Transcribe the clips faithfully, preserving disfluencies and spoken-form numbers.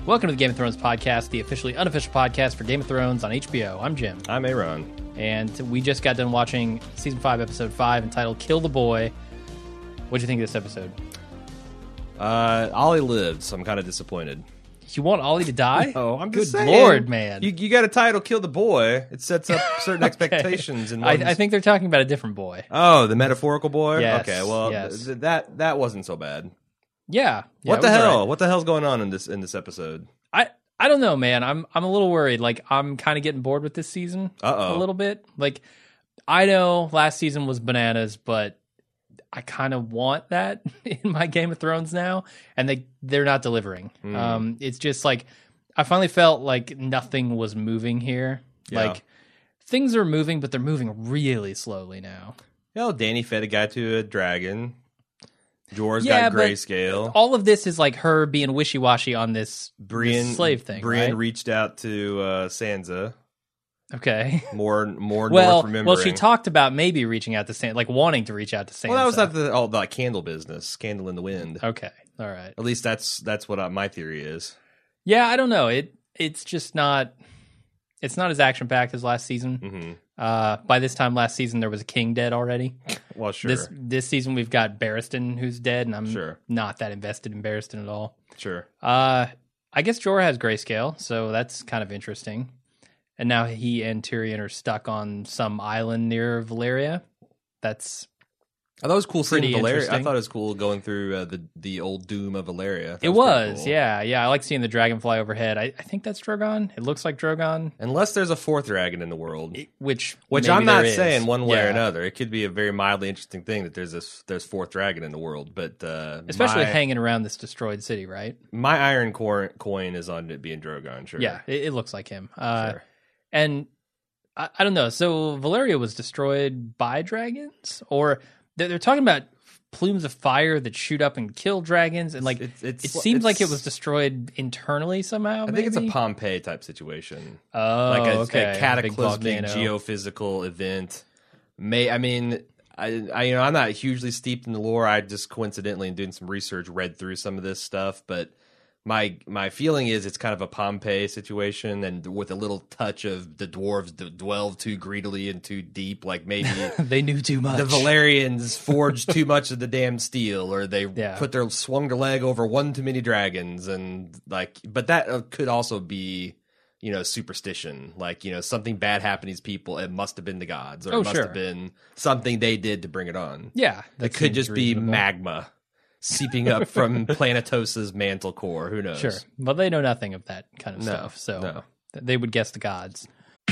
Welcome to the Game of Thrones podcast, the officially unofficial podcast for Game of Thrones on H B O. I'm Jim. I'm Aaron. And we just got done watching Season five, Episode five, entitled Kill the Boy. What'd you think of this episode? Uh, Ollie lived, so I'm kind of disappointed. You want Ollie to die? Oh, I'm Good just saying. Lord, man. You, you got a title, Kill the Boy. It sets up certain Okay. expectations. In I, one's... I think they're talking about a different boy. Oh, the metaphorical boy? Yes, Okay, well, yes. th- that that wasn't so bad. Yeah. yeah what it the was hell? all right. What the hell's going on in this in this episode? I, I don't know, man. I'm I'm a little worried. Like, I'm kind of getting bored with this season Uh-oh. a little bit. Like, I know last season was bananas, but I kind of want that in my Game of Thrones now, and they they're not delivering. Mm. Um, it's just like I finally felt like nothing was moving here. Yeah. Like things are moving, but they're moving really slowly now. You know, Dany fed a guy to a dragon. Jorah's Yeah, got but grayscale. All of this is like her being wishy washy on this, Brienne, this slave thing. Brienne right? reached out to uh, Sansa. Okay. More, more Well, North remembering. well, she talked about maybe reaching out to Sansa, like wanting to reach out to Sansa. Well, that was not the all the candle business, candle in the wind. Okay. All right. At least that's that's what uh, my theory is. Yeah, I don't know. It it's just not it's not as action packed as last season. Mm-hmm. Uh, by this time last season, there was a king dead already. Well, sure, This this season we've got Barristan who's dead, and I'm Sure. not that invested in Barristan at all. sure. Uh, I guess Jorah has grayscale, so that's kind of interesting. And now he and Tyrion are stuck on some island near Valyria. That's I thought it was cool seeing Pretty Valeria. I interesting. thought it was cool going through uh, the the old doom of Valeria. That it pretty was, cool. yeah, yeah. I like seeing the dragon fly overhead. I, I think that's Drogon. It looks like Drogon, Unless there's a fourth dragon in the world, which which maybe I'm not there is. saying one way or Yeah. another. It could be a very mildly interesting thing that there's this there's fourth dragon in the world, but uh, Especially my, hanging around this destroyed city, right? my iron coin, coin is on it being Drogon. Sure, Yeah, it, it looks like him. Uh, Sure. And I, I don't know. So Valyria was destroyed by dragons, or they're, they're talking about plumes of fire that shoot up and kill dragons, and like It's- it's- it seems like it it's- was destroyed internally somehow. I think it's a maybe? Pompeii type situation. oh, like a, okay. a cataclysmic Big volcano. geophysical event. May I mean, I, I you know I'm not hugely steeped in the lore. I just coincidentally, in doing some research, read through some of this stuff. But my my feeling is it's kind of a Pompeii situation, and with a little touch of the dwarves d- delve too greedily and too deep. Like maybe They knew too much. the Valerians forged too much of the damn steel, or they Yeah. put their swung their leg over one too many dragons, and like. But that uh, could also be, you know, superstition. Like, you know, something bad happened to these people. It must have been the gods, or Oh, it must sure. have been something they did to bring it on. yeah, that It could seems just be reasonable. magma seeping up from Planetos's mantle core. Who knows? Sure, but they know nothing of that kind of No, stuff, so no. they would guess the gods.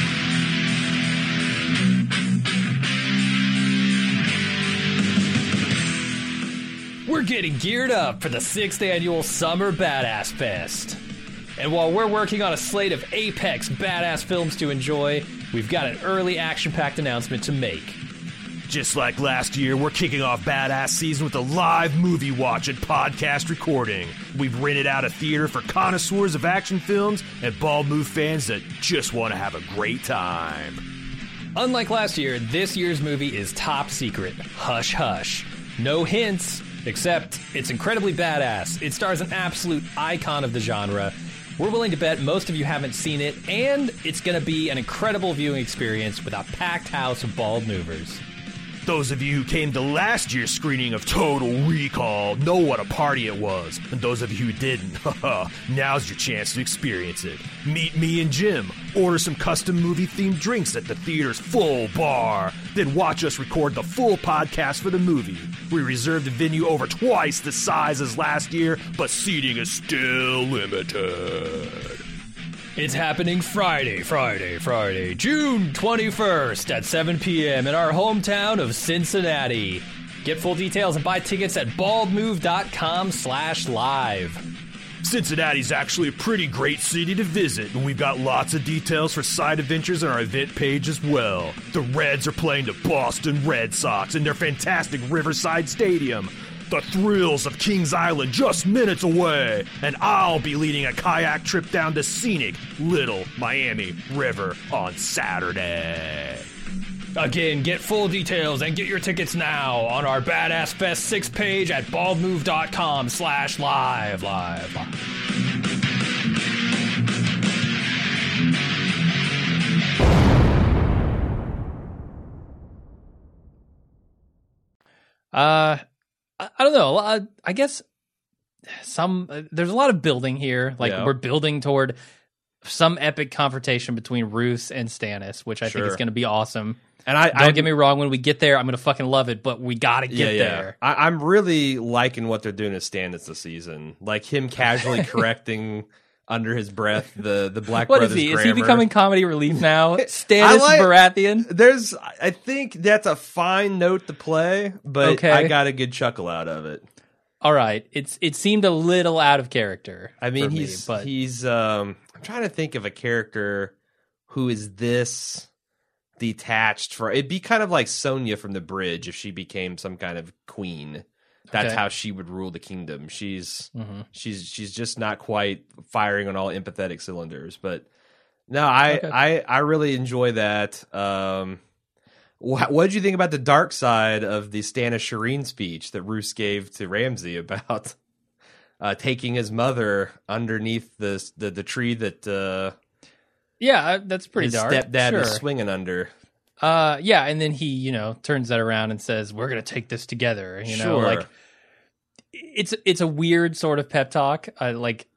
We're getting geared up for the sixth annual Summer Badass Fest. And while we're working on a slate of apex badass films to enjoy, we've got an early action-packed announcement to make. Just like last year, we're kicking off Badass Season with a live movie watch and podcast recording. We've rented out a theater for connoisseurs of action films and Bald Move fans that just want to have a great time. Unlike last year, this year's movie is top secret. Hush hush. No hints, except it's incredibly badass. It stars an absolute icon of the genre. We're willing to bet most of you haven't seen it, and it's going to be an incredible viewing experience with a packed house of bald movers. Those of you who came to last year's screening of Total Recall know what a party it was. And those of you who didn't, haha, now's your chance to experience it. Meet me and Jim, order some custom movie-themed drinks at the theater's full bar, then watch us record the full podcast for the movie. We reserved a venue over twice the size as last year, but seating is still limited. It's happening Friday, Friday, Friday, June twenty-first at seven p.m. in our hometown of Cincinnati. Get full details and buy tickets at baldmove.com slash live. Cincinnati's actually a pretty great city to visit, and we've got lots of details for side adventures on our event page as well. The Reds are playing the Boston Red Sox in their fantastic Riverside Stadium. The thrills of Kings Island just minutes away, and I'll be leading a kayak trip down to scenic Little Miami River on Saturday. Again, get full details and get your tickets now on our Badass Fest six page at baldmove.com slash live, live, live. Uh, I, I don't know. I, I guess some uh, there's a lot of building here. Like Yeah. we're building toward some epic confrontation between Roose and Stannis, which I think is Sure. going to be awesome. And I Don't I, get me wrong. When we get there, I'm going to fucking love it. But we got to get there. I, I'm really liking what they're doing to Stannis this season. Like him casually correcting under his breath the the Black What is Brothers he? grammar. Is he becoming comedy relief now? Stannis like- Baratheon. There's, I think that's a fine note to play, but Okay. I got a good chuckle out of it. All right, it's it seemed a little out of character. I mean, for me, he's but he's. Um, I'm trying to think of a character who is this detached for. It'd be kind of like Sonya from The Bridge if she became some kind of queen. That's Okay. how she would rule the kingdom. She's Mhm. she's she's just not quite firing on all empathetic cylinders. But no, I Okay. I I really enjoy that. Um, what what did you think about the dark side of the Stannis Shireen speech that Roose gave to Ramsay about uh, taking his mother underneath the the, the tree that uh, yeah, uh, that's pretty his dark. stepdad sure. was swinging under? Uh, yeah, and then he, you know, turns that around and says, "We're gonna take this together." You know, Sure. like it's it's a weird sort of pep talk. I like,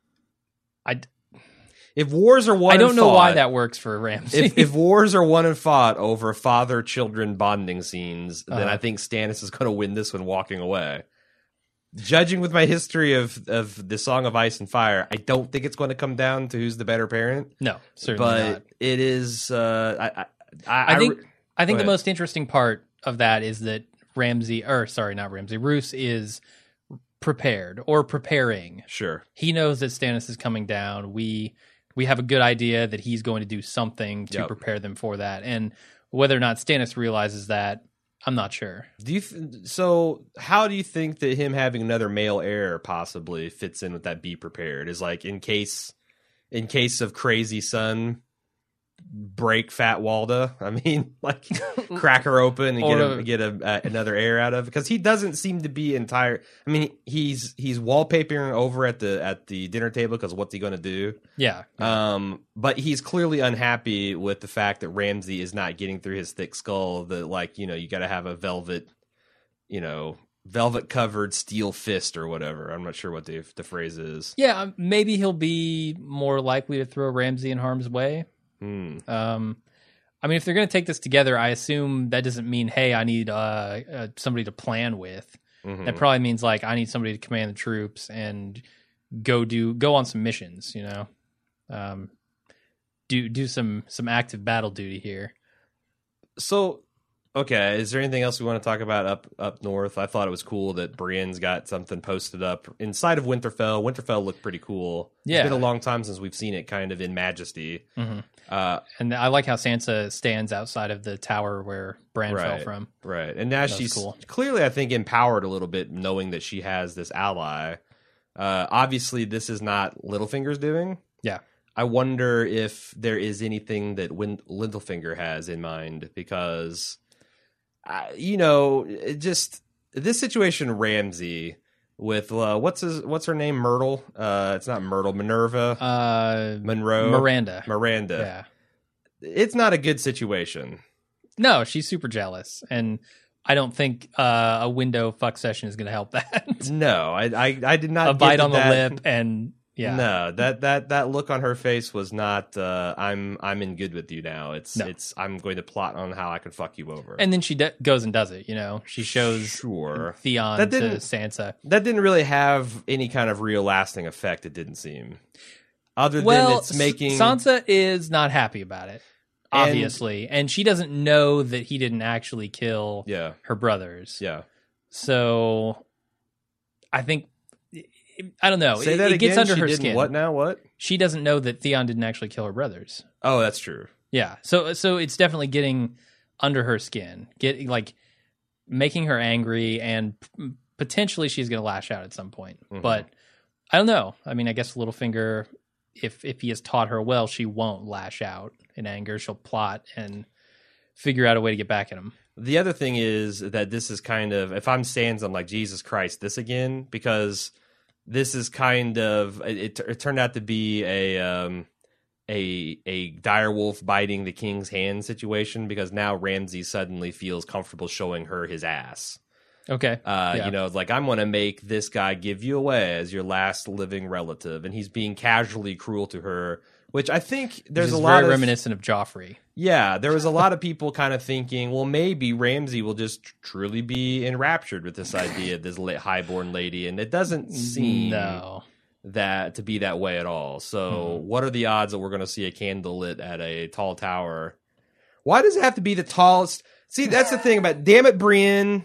I If wars are won, I don't and know why fought- that works for Ramsay. If, if wars are won and fought over father-children bonding scenes, then Uh-huh. I think Stannis is going to win this one walking away. Judging with my history of of the Song of Ice and Fire, I don't think it's going to come down to who's the better parent. no, certainly But not. it is. Uh, I, I, I, I think re- I think go the ahead. most interesting part of that is that Ramsay, or sorry, not Ramsay, Roose is prepared or preparing. sure. He knows that Stannis is coming down. We we have a good idea that he's going to do something to Yep. prepare them for that. And whether or not Stannis realizes that, I'm not sure. Do you th- so? How do you think that him having another male heir possibly fits in with that? Be prepared is like in case, in case of crazy son break Fat Walda. I mean, like crack her open and Or get a- a, get a, uh, another heir out of, because he doesn't seem to be entire. I mean, he's he's wallpapering over at the at the dinner table because what's he going to do? Yeah. Um, but he's clearly unhappy with the fact that Ramsay is not getting through his thick skull. That, like, you know, you got to have a velvet, you know, velvet covered steel fist or whatever. I'm not sure what the the phrase is. Yeah, um, maybe he'll be more likely to throw Ramsay in harm's way. Hmm. Um, I mean, if they're going to take this together, I assume that doesn't mean, hey, I need uh, uh, somebody to plan with. Mhm. That probably means like I need somebody to command the troops and go do go on some missions. You know, um, do do some some active battle duty here. So, okay, is there anything else we want to talk about up up north? I thought it was cool that Brienne's got something posted up inside of Winterfell. Winterfell looked pretty cool. Yeah. It's been a long time since we've seen it kind of in majesty. Mhm. Uh, And I like how Sansa stands outside of the tower where Bran fell Right. from. Right. And now was she's cool. clearly, I think, empowered a little bit, knowing that she has this ally. Uh, obviously, this is not Littlefinger's doing. Yeah. I wonder if there is anything that Win- Littlefinger has in mind, because, uh, you know, it just this situation, Ramsay with uh, what's his what's her name, Myrtle. Uh, it's not Myrtle, Minerva, Uh, Monroe, Miranda. Miranda. Yeah. It's not a good situation. No, she's super jealous, and I don't think uh, a window fuck session is going to help that. No, I, I, I did not A bite get on the that. lip, and yeah, No, that that that look on her face was not. Uh, I'm I'm in good with you now. It's No. it's. I'm going to plot on how I can fuck you over. and then she de- goes and does it. You know, she shows sure Theon That to didn't- Sansa. that didn't really have any kind of real lasting effect. It didn't seem. Other Well, than it's making S- Sansa is not happy about it, And- obviously, and, she doesn't know that he didn't actually kill yeah her brothers. yeah. So, I think I don't know. Say it, that it gets again. under She her didn't skin. What now? What? She doesn't know that Theon didn't actually kill her brothers. Oh, that's true. Yeah. So so it's definitely getting under her skin, get like making her angry, and p- potentially she's going to lash out at some point. Mhm. But I don't know. I mean, I guess Littlefinger, if if he has taught her well, she won't lash out in anger. She'll plot and figure out a way to get back at him. The other thing is that this is kind of, if I'm Sansa, I'm like, Jesus Christ, this again, because this is kind of it, it turned out to be a um a a direwolf biting the king's hand situation, because now Ramsay suddenly feels comfortable showing her his ass. Okay. Uh, Yeah. You know, it's like, I'm going to make this guy give you away as your last living relative. And he's being casually cruel to her, which I think there's Which a is lot very of... reminiscent of Joffrey. Yeah, there was a lot of people kind of thinking, well, maybe Ramsay will just truly be enraptured with this idea of this la- highborn lady. And it doesn't seem No. that to be that way at all. So Hmm. what are the odds that we're going to see a candle lit at a tall tower? Why does it have to be the tallest? See, that's the thing about, damn it, Brienne.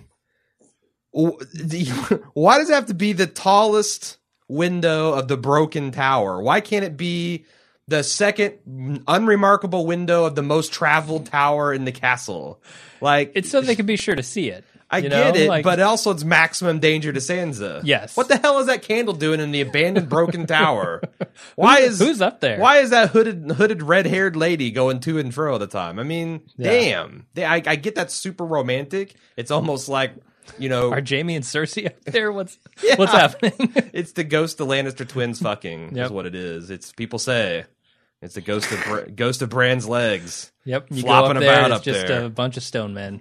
Why does it have to be the tallest window of the broken tower? Why can't it be the second unremarkable window of the most traveled tower in the castle? Like, It's so they can be sure to see it. I you get know? it, Like- but also it's maximum danger to Sansa. Yes. What the hell is that candle doing in the abandoned broken tower? Why is Who's up there? Why is that hooded hooded red haired lady going to and fro all the time? I mean, Yeah. damn. They, I, I get that's super romantic. It's almost like, you know, Are Jamie and Cersei up there? What's Yeah. what's happening? it's the ghost of Lannister twins fucking Yep. is what it is. It's people say it's the ghost of Bra- ghost of Bran's legs. Yep. You Flopping go up there, about it's up just there. a bunch of stone men.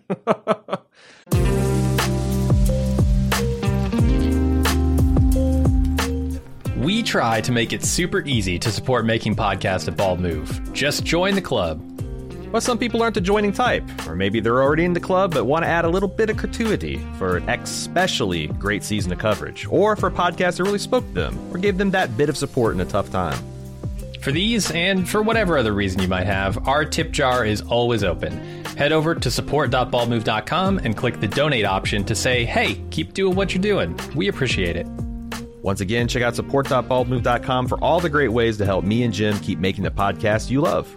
We try to make it super easy to support making podcasts at Bald Move. Just join the club. But some people aren't the joining type, or maybe they're already in the club but want to add a little bit of gratuity for an especially great season of coverage, or for a podcast that really spoke to them, or gave them that bit of support in a tough time. For these, and for whatever other reason you might have, our tip jar is always open. Head over to support dot bald move dot com and click the donate option to say, hey, keep doing what you're doing. We appreciate it. Once again, check out support dot bald move dot com for all the great ways to help me and Jim keep making the podcast you love.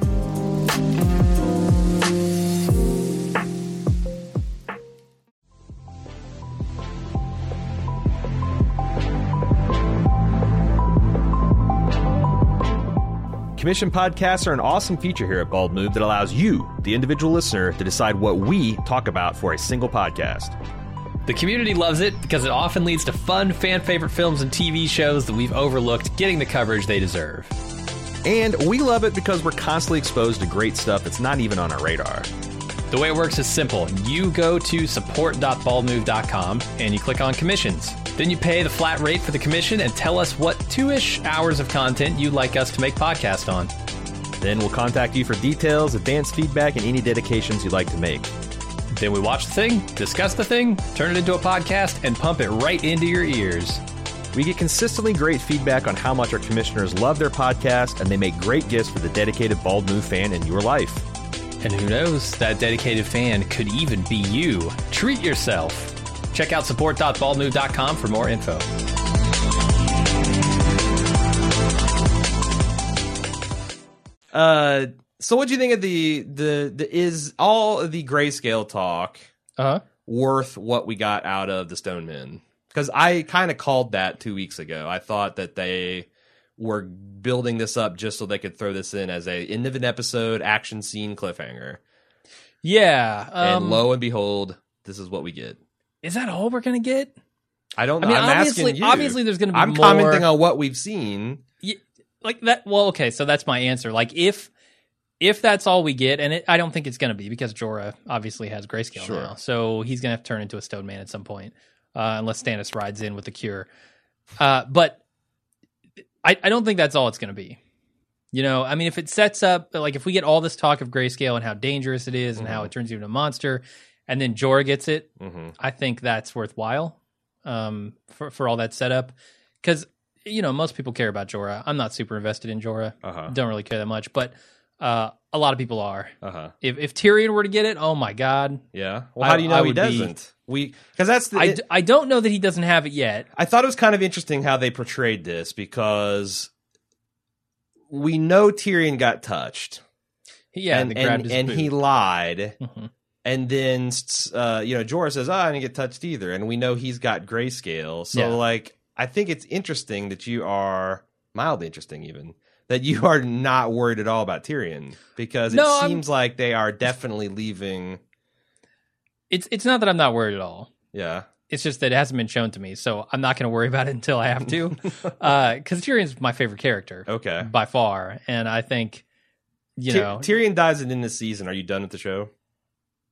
Commission podcasts are an awesome feature here at Bald Move that allows you, the individual listener, to decide what we talk about for a single podcast. The community loves it because it often leads to fun, fan-favorite films and T V shows that we've overlooked getting the coverage they deserve. And we love it because we're constantly exposed to great stuff that's not even on our radar. The way it works is simple. You go to support dot bald move dot com and you click on commissions. Then you pay the flat rate for the commission and tell us what two-ish hours of content you'd like us to make podcast on. Then we'll contact you for details, advanced feedback, and any dedications you'd like to make. Then we watch the thing, discuss the thing, turn it into a podcast, and pump it right into your ears. We get consistently great feedback on how much our commissioners love their podcast, and they make great gifts for the dedicated Bald Move fan in your life. And who knows, that dedicated fan could even be you. Treat yourself. Check out support dot bald move dot com for more info. Uh, so what do you think of the the the is all of the grayscale talk Uh-huh. worth what we got out of the Stone Men? Because I kind of called that two weeks ago. I thought that they were building this up just so they could throw this in as a end of an episode action scene cliffhanger. Yeah. Um, And lo and behold, this is what we get. is that all we're going to get? I don't know. I mean, I'm obviously, asking you. obviously there's going to be I'm more. commenting on what we've seen. Yeah, like that. Well, okay, so that's my answer. Like if if that's all we get, and it, I don't think it's going to be because Jorah obviously has grayscale Sure. now, so he's going to have to turn into a stone man at some point, uh, unless Stannis rides in with the cure. Uh, but I, I don't think that's all it's going to be. You know, I mean, if it sets up, like if we get all this talk of grayscale and how dangerous it is and how it turns you into a monster, and then Jorah gets it, Mm-hmm. I think that's worthwhile um, for for all that setup. Because you know, most people care about Jorah. I'm not super invested in Jorah. Uh-huh. Don't really care that much, but uh, a lot of people are. Uh huh. If if Tyrion were to get it, oh my god, Yeah. Well, I- how do you know I he would be- doesn't? We because that's the. I, it- d- I don't know that he doesn't have it yet. I thought it was kind of interesting how they portrayed this because we know Tyrion got touched. Yeah, and they grabbed and, his and boot. he lied. Mhm. And then, uh, you know, Jorah says, "Oh, I didn't get touched either," and we know he's got grayscale. So, Yeah. like, I think it's interesting that you are mildly interesting, even that you are not worried at all about Tyrion because it No, I'm- seems like they are definitely leaving. It's it's not that I'm not worried at all. Yeah, It's just that it hasn't been shown to me, so I'm not going to worry about it until I have to. Because Tyrion's my favorite character okay. by far, and I think you Ty- know Tyrion dies in this season. Are you done with the show?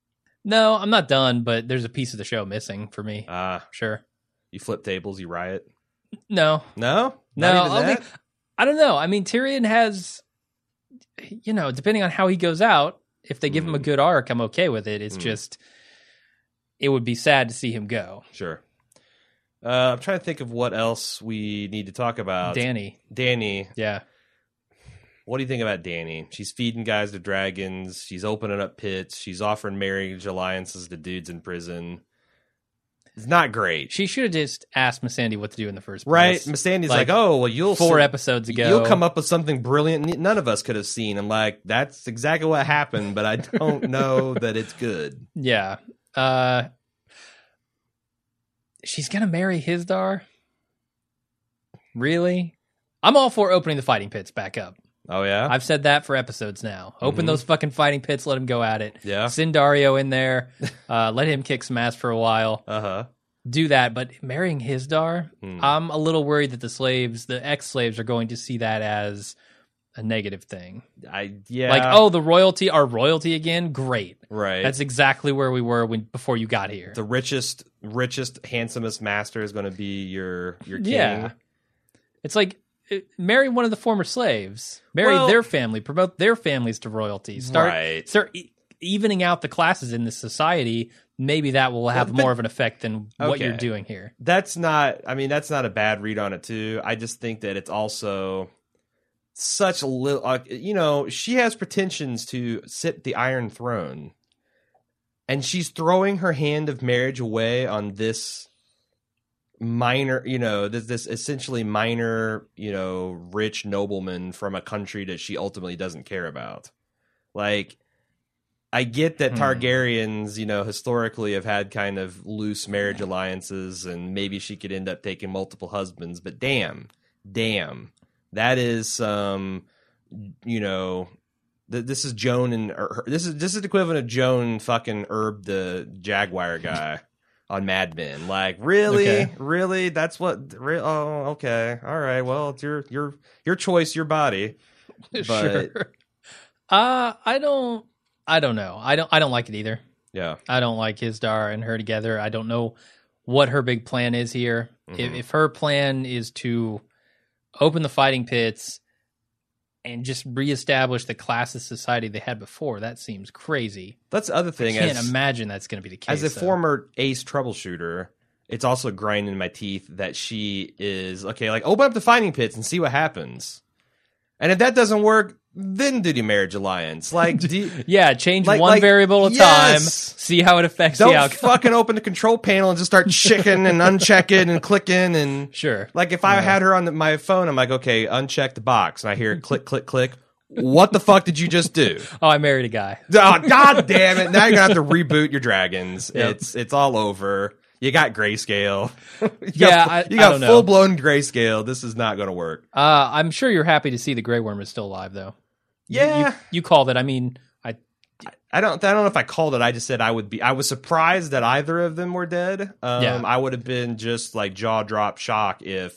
No, I'm not done, but there's a piece of the show missing for me. Ah, Sure. you flip tables, you riot. No. No, No, Not even I that? think- I don't know. I mean, Tyrion has, you know, depending on how he goes out, if they give him a good arc, I'm okay with it. It's Mm. just, it would be sad to see him go. Sure. Uh, I'm trying to think of what else we need to talk about. Danny. Danny. Yeah. What do you think about Danny? She's feeding guys to dragons. She's opening up pits. She's offering marriage alliances to dudes in prison. It's not great. She should have just asked Missandei what to do in the first Right? place. Missandei's Like, like, oh, well, you'll Four see- episodes ago. You'll come up with something brilliant n- none of us could have seen. I'm like, that's exactly what happened, but I don't know that it's good. Yeah. Uh, she's going to marry Hizdar? Really? I'm all for opening the fighting pits back up. Oh, yeah? I've said that for episodes now. Open Mhm. those fucking fighting pits, let him go at it. Yeah. Send Dario in there, uh, let him kick some ass for a while. Uh-huh. Do that, but marrying Hizdar, Hmm. I'm a little worried that the slaves, the ex-slaves, are going to see that as a negative thing. I, yeah. Like, oh, the royalty, our royalty again? Great. right. That's exactly where we were when before you got here. the richest, richest, handsomest master is going to be your, your king. Yeah. It's like, uh, marry one of the former slaves, marry Well- their family, promote their families to royalty. Start, Right. start e- evening out the classes in this society. Maybe that will have but- more of an effect than what Okay. you're doing here. That's not, I mean, that's not a bad read on it, too. I just think that it's also such a little, uh, you know, she has pretensions to sit the Iron Throne. And she's throwing her hand of marriage away on this minor, you know, this, this essentially minor, you know, rich nobleman from a country that she ultimately doesn't care about. Like, I get that Hmm. Targaryens, you know, historically have had kind of loose marriage alliances, and maybe she could end up taking multiple husbands. But damn, damn, that is some, you know, th- this is Joan and er, this is this is the equivalent of Joan fucking Herb the Jaguar guy on Mad Men. Like, really, Okay. really, that's what. Re- oh, okay, all right. Well, it's your your your choice, your body. But Sure. Uh, I don't. I don't know. I don't. I don't like it either. yeah, I don't like Hizdar and her together. I don't know what her big plan is here. If, Mhm. if her plan is to open the fighting pits and just reestablish the classist society they had before, that seems crazy. that's the other I thing. can't as, imagine that's going to be the case. as a though. former ace troubleshooter, it's also grinding my teeth that she is okay. Like, open up the fighting pits and see what happens. And if that doesn't work, then do the marriage alliance. Like, do you, yeah, change Like- one like, variable at a yes! time, see how it affects the don't outcome. fucking open the control panel and just start checking and unchecking and clicking and Sure. like if I had her on the, my phone, I'm like, okay, uncheck the box, and I hear it click, click, click. What the fuck did you just do? Oh, I married a guy. Oh, God damn it! Now you're gonna have to reboot your dragons. Yep. It's it's all over. You got grayscale. you Yeah, got, I- you I got don't know. full blown grayscale. This is not gonna work. Uh, I'm sure you're happy to see the Grey Worm is still alive, though. You- Yeah. you, you called it. I mean, I I don't. I don't know if I called it. I just said I would be. I was surprised that either of them were dead. Um, Yeah. I would have been just like jaw drop shock if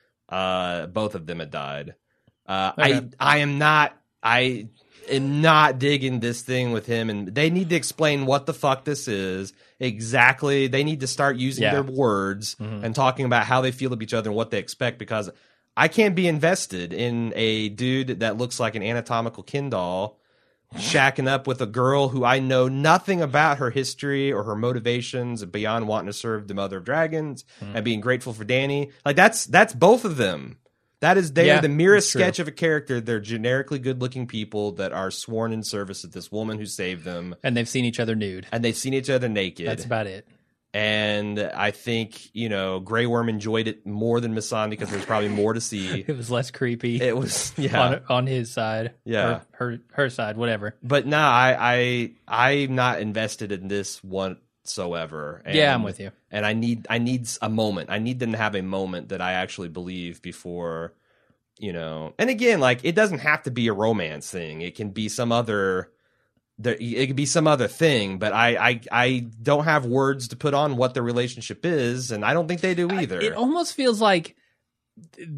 uh, both of them had died. Uh, Okay. I I am not. I am not digging this thing with him, and they need to explain what the fuck this is exactly. They need to start using Yeah. their words Mhm. and talking about how they feel of each other and what they expect, because I can't be invested in a dude that looks like an anatomical Ken doll shacking up with a girl who I know nothing about her history or her motivations beyond wanting to serve the Mother of Dragons Hmm. and being grateful for Danny. Like, that's that's both of them. That is, they Yeah, are the merest that's true. sketch of a character. They're generically good-looking people that are sworn in service of this woman who saved them, and they've seen each other nude. and they've seen each other naked. That's about it. And I think, you know, Grey Worm enjoyed it more than Missandei because there's probably more to see. It was less creepy It was, yeah. on on his side. Yeah. Or her her side, whatever. But no, I, I, I'm not invested in this whatsoever. And, Yeah, I'm with you. And I need, I need a moment. I need them to have a moment that I actually believe before, you know. And again, like, it doesn't have to be a romance thing. It can be some other. There, it could be some other thing, but I, I, I don't have words to put on what the relationship is, and I don't think they do either. It almost feels like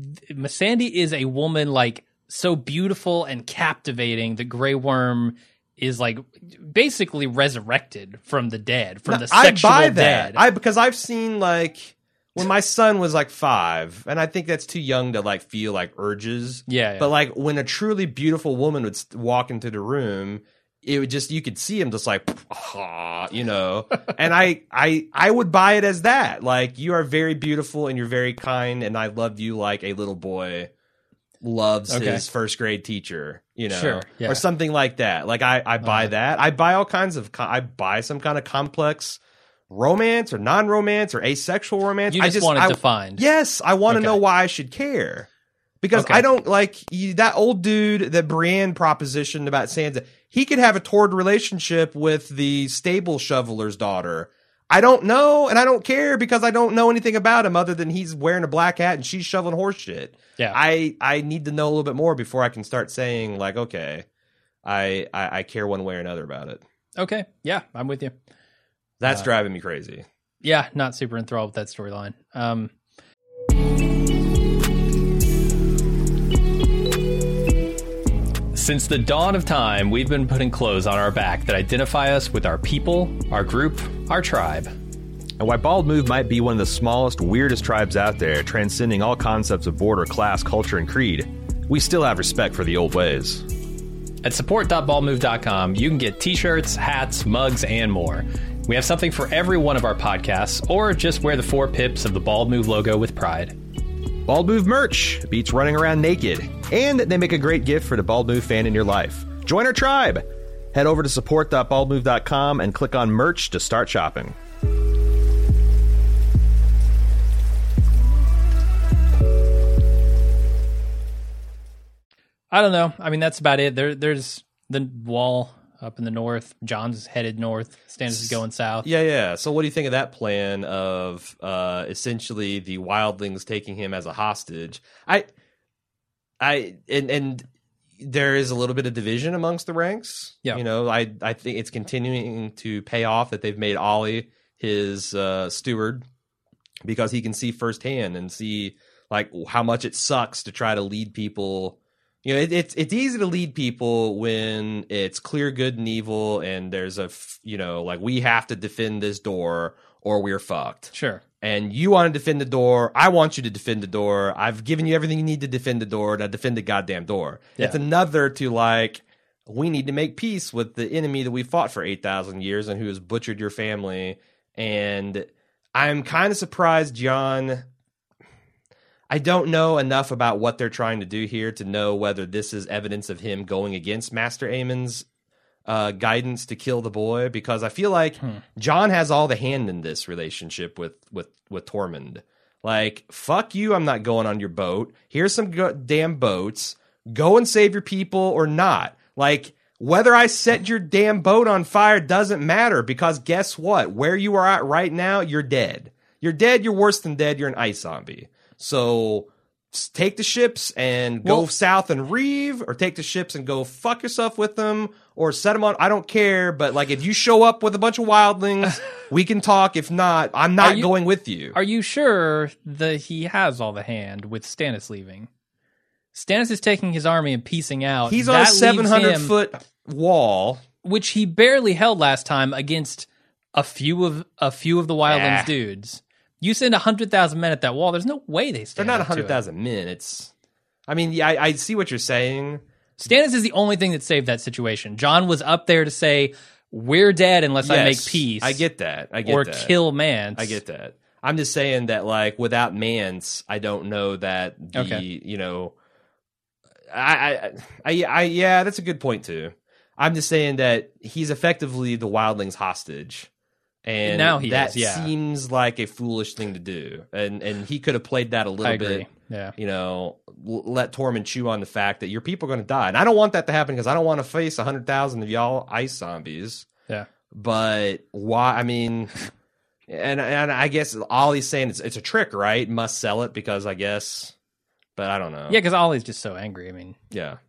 Missandei is a woman like so beautiful and captivating that Grey Worm is like basically resurrected from the dead, from No, the sexual I buy that. dead. I because I've seen like when my son was like five, and I think that's too young to like feel like urges. Yeah, yeah. But like when a truly beautiful woman would st- walk into the room, it would just you could see him just like, ah, you know. And I I I would buy it as that. Like you are very beautiful and you're very kind, and I love you like a little boy loves Okay. his first grade teacher, you know, Sure, yeah. or something like that. Like I I buy Uh-huh. that. I buy all kinds of. co- I buy some kind of complex romance or non-romance or asexual romance. You I just just want it I, defined. Yes, I want to Okay. know why I should care. Because Okay. I don't like you, that old dude that Brienne propositioned about Sansa. He could have a torrid relationship with the stable shoveler's daughter. I don't know, and I don't care because I don't know anything about him other than he's wearing a black hat and she's shoveling horse shit. Yeah. I I need to know a little bit more before I can start saying like, okay, I I, I care one way or another about it. Okay. Yeah, I'm with you. That's Uh, driving me crazy. Yeah, not super enthralled with that storyline. Um, Since the dawn of time, we've been putting clothes on our back that identify us with our people, our group, our tribe. And while Bald Move might be one of the smallest, weirdest tribes out there, transcending all concepts of border, class, culture, and creed, we still have respect for the old ways. At support dot bald move dot com, you can get t-shirts, hats, mugs, and more. We have something for every one of our podcasts, or just wear the four pips of the Bald Move logo with pride. Bald Move merch beats running around naked, and they make a great gift for the Bald Move fan in your life. Join our tribe! Head over to support dot bald move dot com and click on merch to start shopping. I don't know. I mean, that's about it. There, there's the wall up in the north. John's headed north. Stannis is going south. Yeah, yeah. So what do you think of that plan of uh essentially the wildlings taking him as a hostage? I I and and there is a little bit of division amongst the ranks. Yeah. You know, I I think it's continuing to pay off that they've made Ollie his uh steward because he can see firsthand and see like how much it sucks to try to lead people. You know, it, it's it's easy to lead people when it's clear good and evil, and there's a f- you know like we have to defend this door or we're fucked. Sure. And you want to defend the door. I want you to defend the door. I've given you everything you need to defend the door. Now defend the goddamn door. Yeah. It's another to like we need to make peace with the enemy that we fought for eight thousand years and who has butchered your family. And I'm kind of surprised, John. I don't know enough about what they're trying to do here to know whether this is evidence of him going against Master Aemon's uh, guidance to kill the boy, because I feel like Hmm. John has all the hand in this relationship with with with Tormund. Like, fuck you, I'm not going on your boat. Here's some go- damn boats. Go and save your people or not. Like, whether I set your damn boat on fire doesn't matter, because guess what? Where you are at right now, you're dead. You're dead, you're worse than dead, you're an ice zombie. So s- take the ships and go Well- south and reeve, or take the ships and go fuck yourself with them, or set them on. I don't care, but like if you show up with a bunch of wildlings, we can talk. If not, I'm not Are you- going with you. Are you sure that he has all the hand with Stannis leaving? Stannis is taking his army and piecing out. He's on That a leaves seven hundred him- foot wall. which he barely held last time against a few of a few of the Wildlings Ah. dudes. You send a hundred thousand men at that wall. There's no way they They're stand. not up to it. one hundred thousand men. It's, I mean, yeah, I, I see what you're saying. Stannis is the only thing that saved that situation. John was up there to say, "We're dead unless I make Yes, peace." I get that. I get or that. kill Mance. I get that. I'm just saying that, like, without Mance, I don't know that the, Okay. you know, I, I, I, I, yeah, that's a good point too. I'm just saying that he's effectively the wildlings hostage, and Now he that is, yeah. seems like a foolish thing to do, and and he could have played that a little I agree. bit. Yeah. You know, l- let Tormund chew on the fact that your people are going to die, and I don't want that to happen because I don't want to face a hundred thousand of y'all ice zombies. Yeah. But why? I mean, and and I guess all he's saying is it's a trick, right? Must sell it because I guess, but I don't know. Yeah, because Ollie's just so angry. I mean, yeah.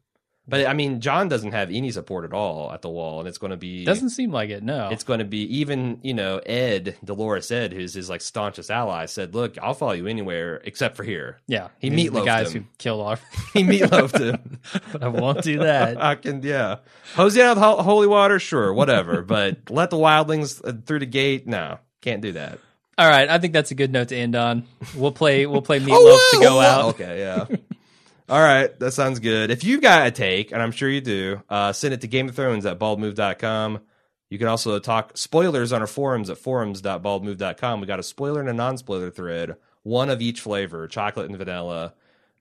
But I mean, John doesn't have any support at all at the wall, and it's going to be Doesn't seem like it. No. It's going to be even, you know, Ed, Dolores Ed, who's his like staunchest ally, said, "Look, I'll follow you anywhere except for here." yeah. he These are meatloafed the guys him. who killed all. He meatloafed him. But I won't do that. I can, yeah. Hose you out with ho- holy water, sure, whatever. But let the wildlings uh, through the gate, no, can't do that. All right, I think that's a good note to end on. We'll play. We'll play Meatloaf Oh, to go whoa. out. Okay, yeah. All right, that sounds good. If you've got a take, and I'm sure you do, uh, send it to Game of Thrones at bald move dot com. You can also talk spoilers on our forums at forums dot bald move dot com. We got a spoiler and a non-spoiler thread, one of each flavor, chocolate and vanilla.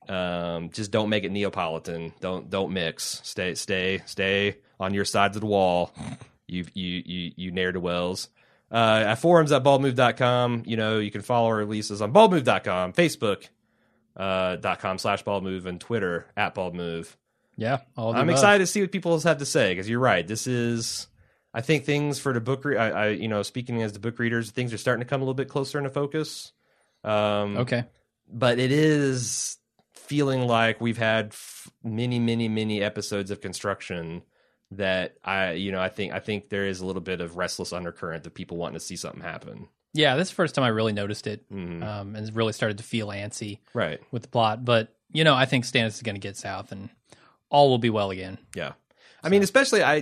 Um, just don't make it Neapolitan. Don't don't mix. Stay stay stay on your sides of the wall. You you you you ne'er-do-wells. Uh, at forums at bald move dot com. You know, you can follow our releases on bald move dot com, Facebook. Uh, dot com slash bald move and Twitter at bald move. Yeah, all the I'm above. excited to see what people have to say because you're right. This is, I think, things for the book. Re- I, I, you know, speaking as the book readers, things are starting to come a little bit closer into focus. Um, Okay. but it is feeling like we've had f- many, many, many episodes of construction that I, you know, I think, I think there is a little bit of restless undercurrent of people wanting to see something happen. Yeah, this is the first time I really noticed it, Mhm. um, and really started to feel antsy Right. with the plot. But you know, I think Stannis is going to get south, and all will be well again. Yeah. I mean, especially I,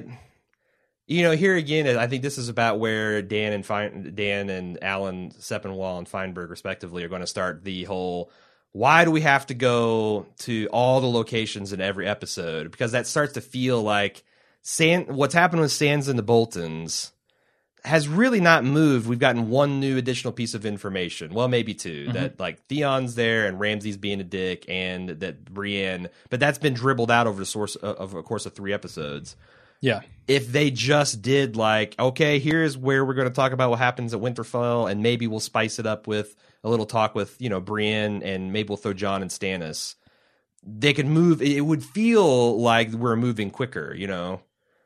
you know, here again, I think this is about where Dan and Fein, Dan and Alan Sepinwall and Feinberg, respectively, are going to start the whole. Why do we have to go to all the locations in every episode? Because that starts to feel like San, what's happened with Sansa and the Boltons has really not moved. We've gotten one new additional piece of information. Well, maybe two. Mm-hmm. That like Theon's there and Ramsay's being a dick and that Brienne, but that's been dribbled out over the source of a course of three episodes. Yeah, If they just did like, okay, here's where we're going to talk about what happens at Winterfell, and maybe we'll spice it up with a little talk with, you know, Brienne, and maybe we'll throw Jon and Stannis. They could move. It would feel like we're moving quicker, you know.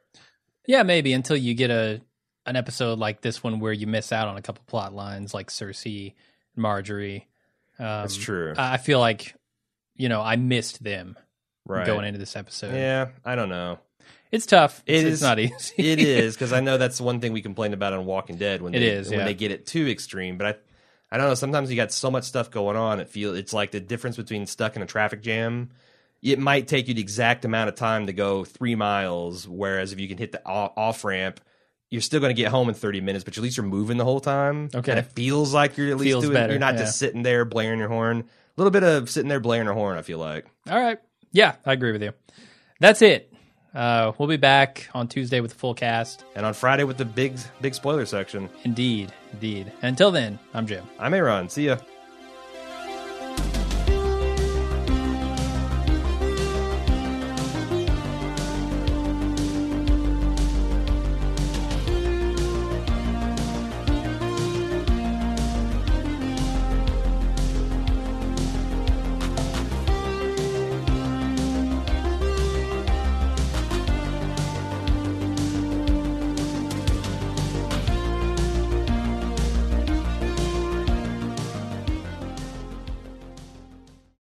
yeah, maybe until you get a an episode like this one where you miss out on a couple plot lines like Cersei, Marjorie. Um, That's true. I I feel like, you know, I missed them Right. going into this episode. Yeah, I don't know. It's tough. It it's, is it's not easy. It is, because I know that's one thing we complain about on Walking Dead when It they, is, when yeah. they get it too extreme. But I, I don't know. Sometimes you got so much stuff going on. It feel it's like the difference between stuck in a traffic jam. It might take you the exact amount of time to go three miles, whereas if you can hit the off ramp, you're still going to get home in thirty minutes. But at least you're moving the whole time. Okay. and it feels like you're at least Feels doing. better, You're not yeah. just sitting there blaring your horn. A little bit of sitting there blaring your horn. I feel like. All right. Yeah, I agree with you. That's it. Uh, we'll be back on Tuesday with the full cast. And on Friday with the big big spoiler section. Indeed, indeed. Until then, I'm Jim. I'm Aaron. See ya.